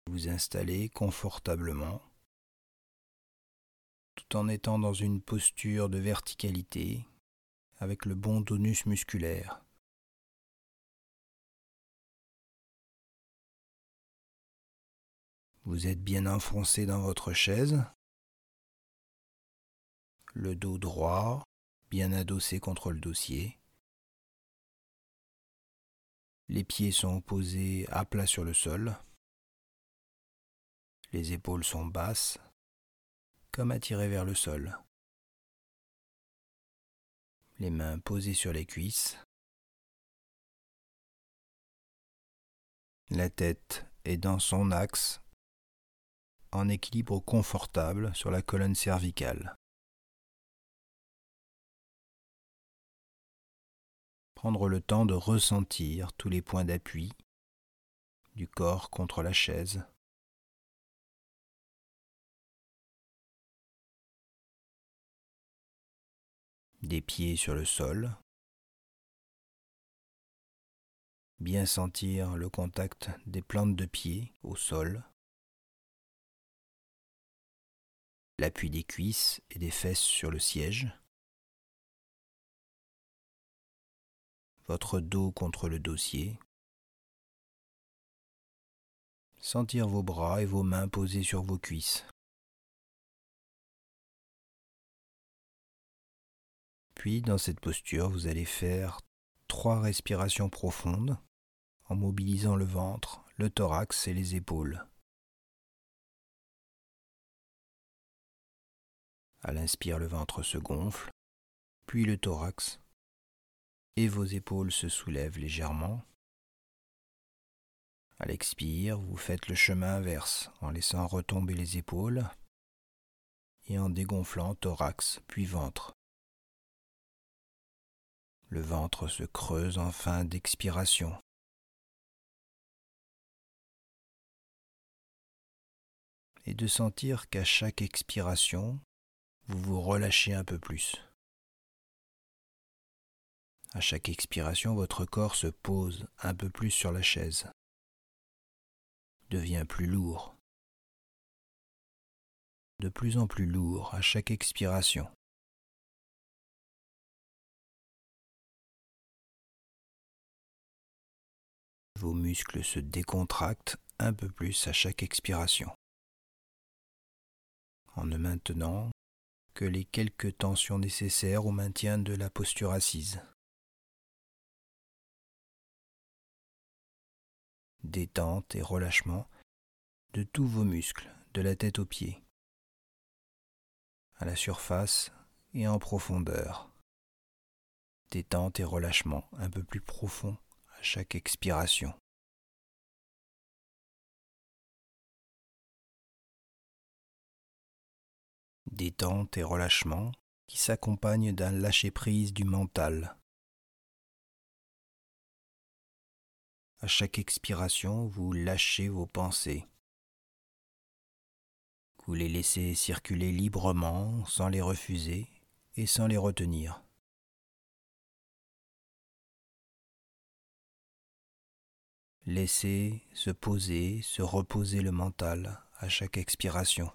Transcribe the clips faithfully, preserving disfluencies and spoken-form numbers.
Vous installez confortablement tout en étant dans une posture de verticalité avec le bon tonus musculaire. Vous êtes bien enfoncé dans votre chaise, le dos droit, bien adossé contre le dossier. Les pieds sont posés à plat sur le sol. Les épaules sont basses, comme attirées vers le sol. Les mains posées sur les cuisses. La tête est dans son axe, en équilibre confortable sur la colonne cervicale. Prendre le temps de ressentir tous les points d'appui du corps contre la chaise. Des pieds sur le sol. Bien sentir le contact des plantes de pied au sol. L'appui des cuisses et des fesses sur le siège. Votre dos contre le dossier. Sentir vos bras et vos mains posés sur vos cuisses. Puis, dans cette posture, vous allez faire trois respirations profondes en mobilisant le ventre, le thorax et les épaules. À l'inspire, le ventre se gonfle, puis le thorax, et vos épaules se soulèvent légèrement. À l'expire, vous faites le chemin inverse en laissant retomber les épaules et en dégonflant thorax puis ventre. Le ventre se creuse en fin d'expiration. Et de sentir qu'à chaque expiration, vous vous relâchez un peu plus. À chaque expiration, votre corps se pose un peu plus sur la chaise, devient plus lourd, de plus en plus lourd à chaque expiration. Vos muscles se décontractent un peu plus à chaque expiration, en ne maintenant que les quelques tensions nécessaires au maintien de la posture assise. Détente et relâchement de tous vos muscles, de la tête aux pieds, à la surface et en profondeur. Détente et relâchement un peu plus profond à chaque expiration. Détente et relâchement qui s'accompagnent d'un lâcher-prise du mental. À chaque expiration, vous lâchez vos pensées. Vous les laissez circuler librement, sans les refuser et sans les retenir. Laissez se poser, se reposer le mental à chaque expiration.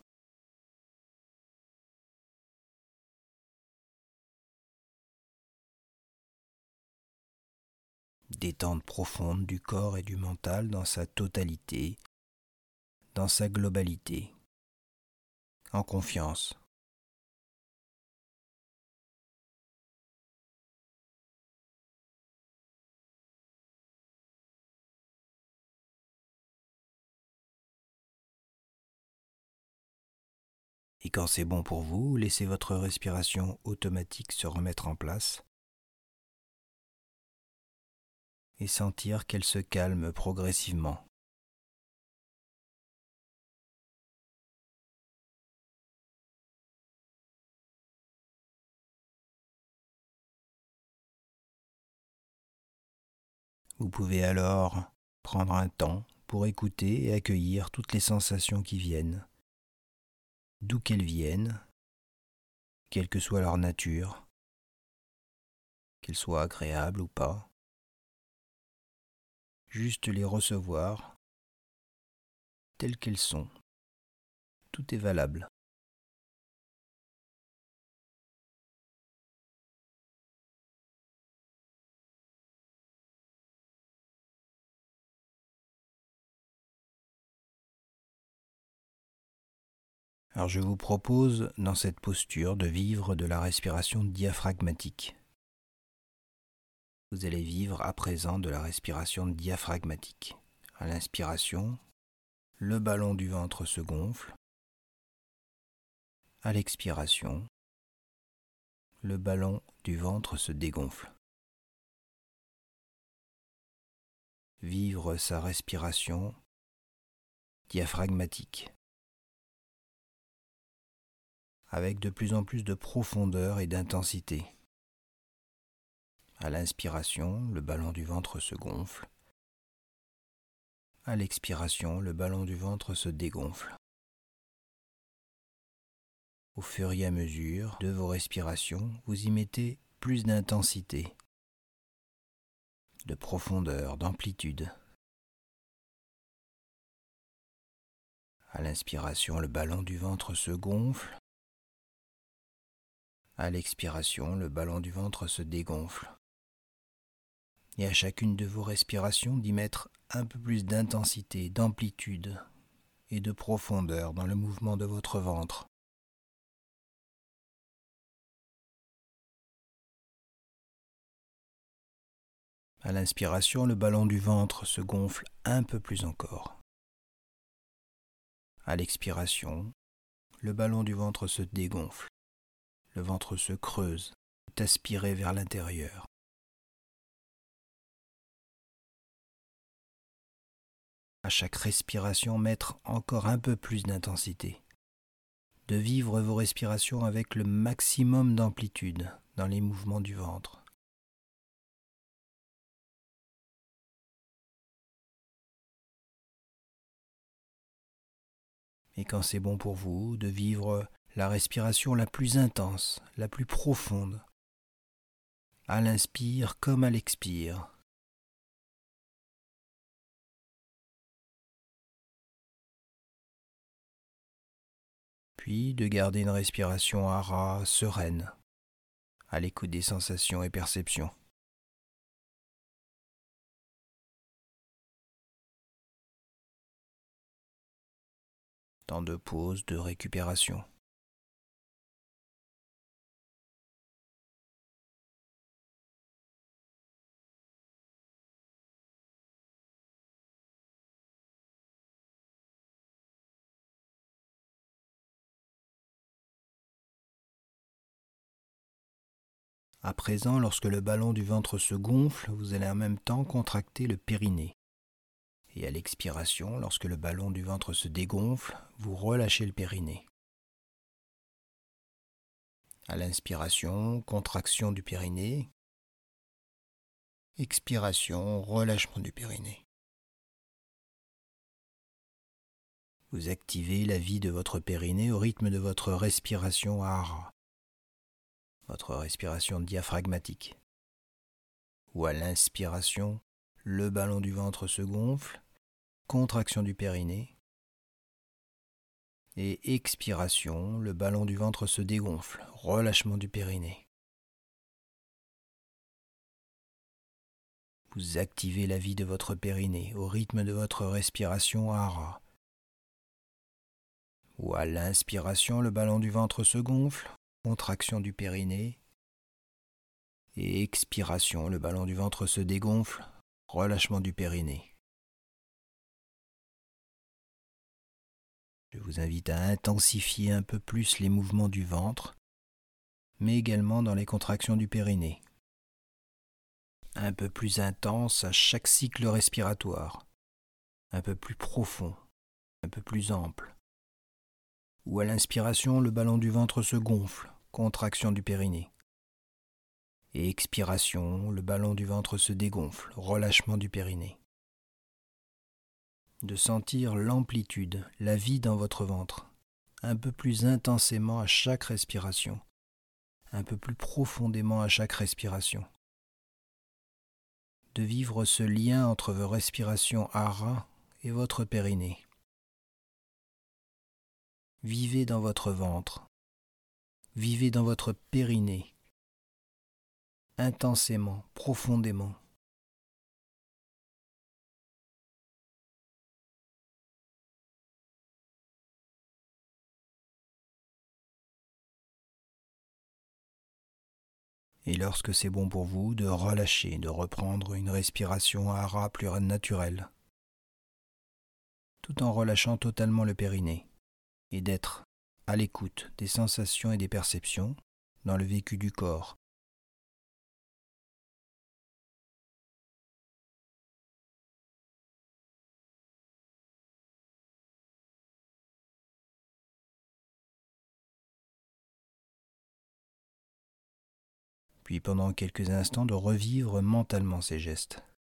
Détente profonde du corps et du mental dans sa totalité, dans sa globalité, en confiance. Et quand c'est bon pour vous, laissez votre respiration automatique se remettre en place et sentir qu'elle se calme progressivement. Vous pouvez alors prendre un temps pour écouter et accueillir toutes les sensations qui viennent, d'où qu'elles viennent, quelle que soit leur nature, qu'elles soient agréables ou pas. Juste les recevoir telles qu'elles sont. Tout est valable. Alors je vous propose dans cette posture de vivre de la respiration diaphragmatique. Vous allez vivre à présent de la respiration diaphragmatique. À l'inspiration, le ballon du ventre se gonfle. À l'expiration, le ballon du ventre se dégonfle. Vivre sa respiration diaphragmatique, avec de plus en plus de profondeur et d'intensité. À l'inspiration, le ballon du ventre se gonfle. À l'expiration, le ballon du ventre se dégonfle. Au fur et à mesure de vos respirations, vous y mettez plus d'intensité, de profondeur, d'amplitude. À l'inspiration, le ballon du ventre se gonfle. À l'expiration, le ballon du ventre se dégonfle. Et à chacune de vos respirations, d'y mettre un peu plus d'intensité, d'amplitude et de profondeur dans le mouvement de votre ventre. À l'inspiration, le ballon du ventre se gonfle un peu plus encore. À l'expiration, le ballon du ventre se dégonfle. Le ventre se creuse, est aspiré vers l'intérieur. À chaque respiration, mettre encore un peu plus d'intensité. De vivre vos respirations avec le maximum d'amplitude dans les mouvements du ventre. Et quand c'est bon pour vous, de vivre la respiration la plus intense, la plus profonde, à l'inspire comme à l'expire. Puis de garder une respiration hara, sereine, à l'écoute des sensations et perceptions. Temps de pause, de récupération. À présent, lorsque le ballon du ventre se gonfle, vous allez en même temps contracter le périnée. Et à l'expiration, lorsque le ballon du ventre se dégonfle, vous relâchez le périnée. À l'inspiration, contraction du périnée. Expiration, relâchement du périnée. Vous activez la vie de votre périnée au rythme de votre respiration hara, votre respiration diaphragmatique. Ou à l'inspiration, le ballon du ventre se gonfle, contraction du périnée. Et expiration, le ballon du ventre se dégonfle, relâchement du périnée. Vous activez la vie de votre périnée au rythme de votre respiration hara. Ou à l'inspiration, le ballon du ventre se gonfle, contraction du périnée. Et expiration, le ballon du ventre se dégonfle, relâchement du périnée. Je vous invite à intensifier un peu plus les mouvements du ventre, mais également dans les contractions du périnée. Un peu plus intense à chaque cycle respiratoire, un peu plus profond, un peu plus ample. Ou à l'inspiration, le ballon du ventre se gonfle, contraction du périnée. Et expiration, le ballon du ventre se dégonfle, relâchement du périnée. De sentir l'amplitude, la vie dans votre ventre, un peu plus intensément à chaque respiration, un peu plus profondément à chaque respiration. De vivre ce lien entre vos respirations hara et votre périnée. Vivez dans votre ventre. Vivez dans votre périnée. Intensément, profondément. Et lorsque c'est bon pour vous, de relâcher, de reprendre une respiration hara plus naturelle, tout en relâchant totalement le périnée, et d'être à l'écoute des sensations et des perceptions dans le vécu du corps. Puis pendant quelques instants de revivre mentalement ces gestes.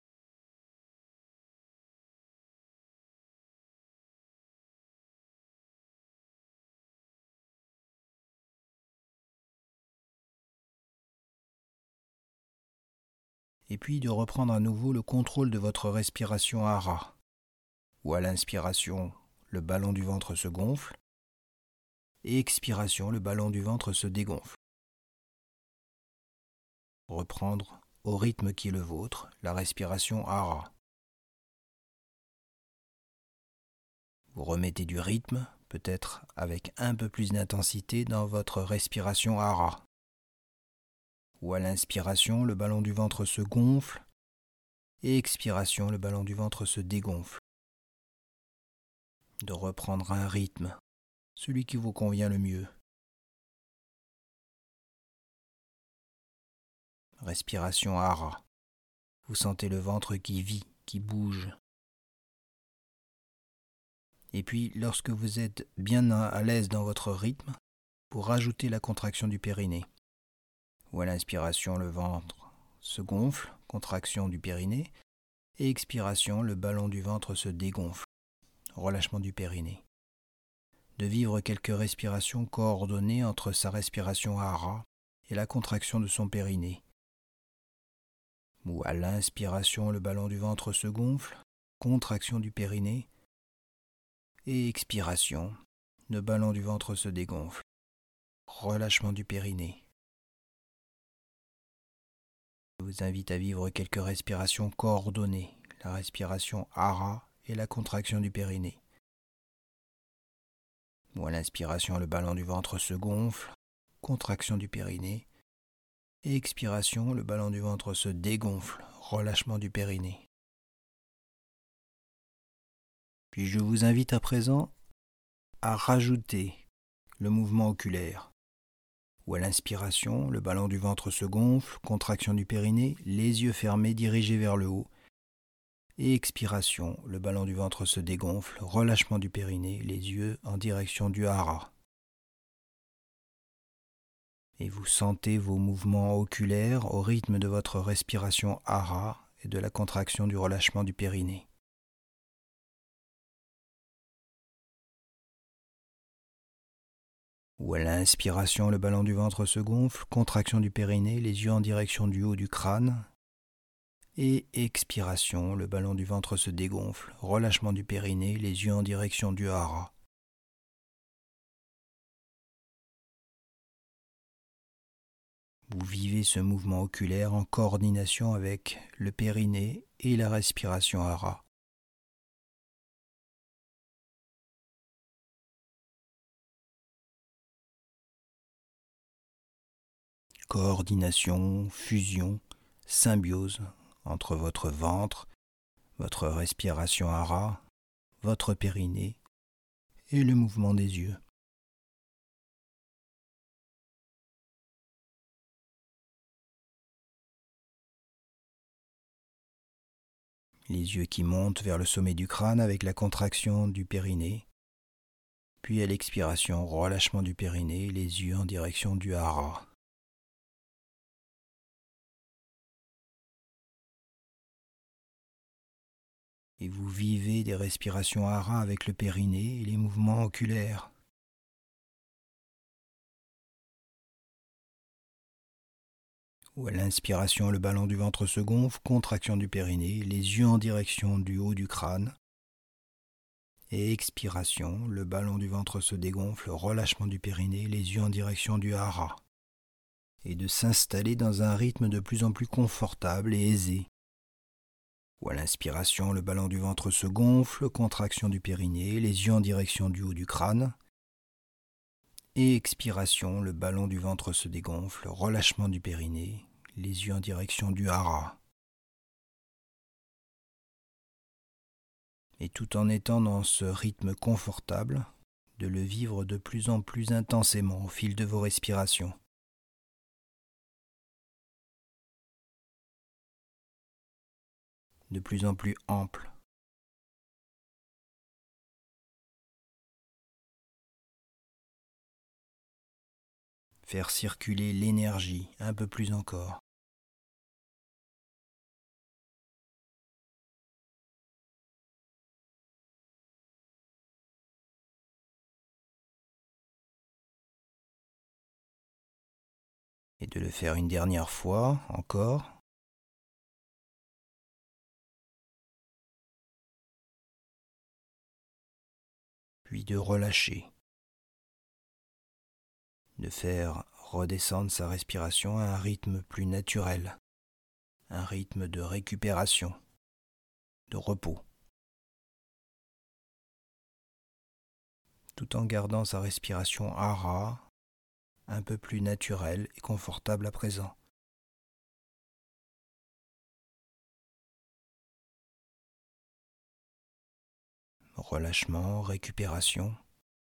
Et puis de reprendre à nouveau le contrôle de votre respiration hara, où à l'inspiration, le ballon du ventre se gonfle, et expiration, le ballon du ventre se dégonfle. Reprendre au rythme qui est le vôtre, la respiration hara. Vous remettez du rythme, peut-être avec un peu plus d'intensité dans votre respiration hara, où à l'inspiration, le ballon du ventre se gonfle, et expiration, le ballon du ventre se dégonfle. De reprendre un rythme, celui qui vous convient le mieux. Respiration hara. Vous sentez le ventre qui vit, qui bouge. Et puis, lorsque vous êtes bien à l'aise dans votre rythme, vous rajoutez la contraction du périnée. Où à l'inspiration, le ventre se gonfle, contraction du périnée, et expiration, le ballon du ventre se dégonfle, relâchement du périnée. De vivre quelques respirations coordonnées entre sa respiration hara et la contraction de son périnée. Où à l'inspiration, le ballon du ventre se gonfle, contraction du périnée, et expiration, le ballon du ventre se dégonfle, relâchement du périnée. Je vous invite à vivre quelques respirations coordonnées, la respiration hara et la contraction du périnée. Où à l'inspiration, le ballon du ventre se gonfle, contraction du périnée, et expiration, le ballon du ventre se dégonfle, relâchement du périnée. Puis je vous invite à présent à rajouter le mouvement oculaire, où à l'inspiration, le ballon du ventre se gonfle, contraction du périnée, les yeux fermés dirigés vers le haut, et expiration, le ballon du ventre se dégonfle, relâchement du périnée, les yeux en direction du hara. Et vous sentez vos mouvements oculaires au rythme de votre respiration hara et de la contraction du relâchement du périnée. Où à l'inspiration, le ballon du ventre se gonfle, contraction du périnée, les yeux en direction du haut du crâne. Et expiration, le ballon du ventre se dégonfle, relâchement du périnée, les yeux en direction du hara. Vous vivez ce mouvement oculaire en coordination avec le périnée et la respiration hara. Coordination, fusion, symbiose entre votre ventre, votre respiration hara, votre périnée et le mouvement des yeux. Les yeux qui montent vers le sommet du crâne avec la contraction du périnée, puis à l'expiration, relâchement du périnée, les yeux en direction du hara. Et vous vivez des respirations hara avec le périnée et les mouvements oculaires. Où à l'inspiration, le ballon du ventre se gonfle, contraction du périnée, les yeux en direction du haut du crâne. Et expiration, le ballon du ventre se dégonfle, relâchement du périnée, les yeux en direction du hara. Et de s'installer dans un rythme de plus en plus confortable et aisé. Ou à l'inspiration, le ballon du ventre se gonfle, contraction du périnée, les yeux en direction du haut du crâne. Et expiration, le ballon du ventre se dégonfle, relâchement du périnée, les yeux en direction du hara. Et tout en étant dans ce rythme confortable, de le vivre de plus en plus intensément au fil de vos respirations. De plus en plus ample. Faire circuler l'énergie un peu plus encore. Et de le faire une dernière fois encore. Puis de relâcher. De faire redescendre sa respiration à un rythme plus naturel. Un rythme de récupération, de repos. Tout en gardant sa respiration hara, un peu plus naturelle et confortable à présent. Relâchement, récupération.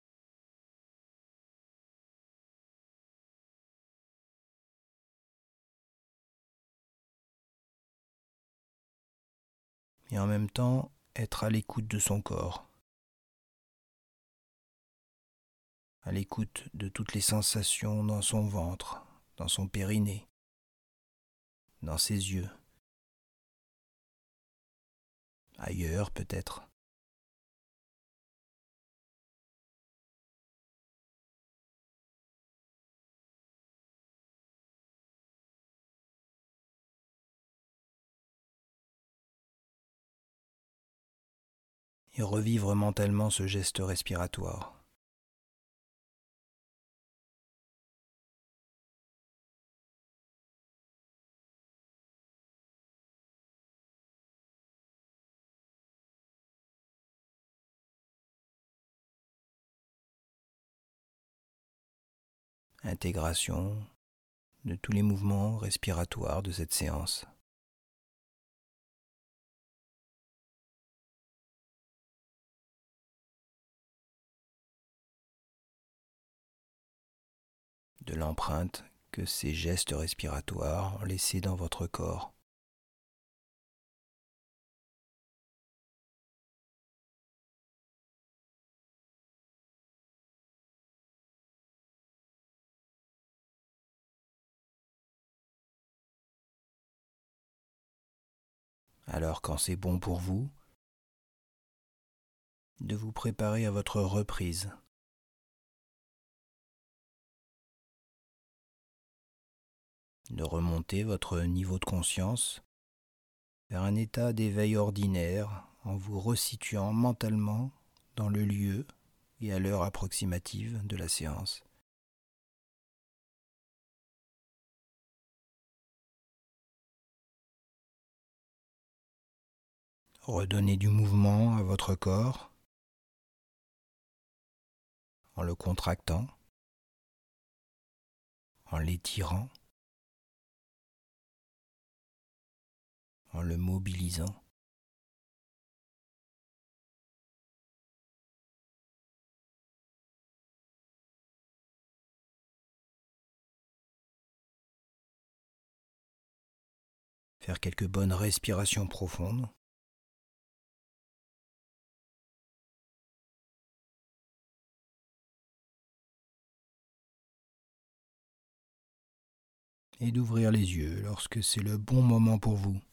Et en même temps, être à l'écoute de son corps. À l'écoute de toutes les sensations dans son ventre, dans son périnée, dans ses yeux. Ailleurs peut-être. Et revivre mentalement ce geste respiratoire. Intégration de tous les mouvements respiratoires de cette séance. De l'empreinte que ces gestes respiratoires ont laissée dans votre corps. Alors quand c'est bon pour vous, de vous préparer à votre reprise. De remonter votre niveau de conscience vers un état d'éveil ordinaire en vous resituant mentalement dans le lieu et à l'heure approximative de la séance. Redonnez du mouvement à votre corps en le contractant, en l'étirant, en le mobilisant. Faire quelques bonnes respirations profondes. Et d'ouvrir les yeux lorsque c'est le bon moment pour vous.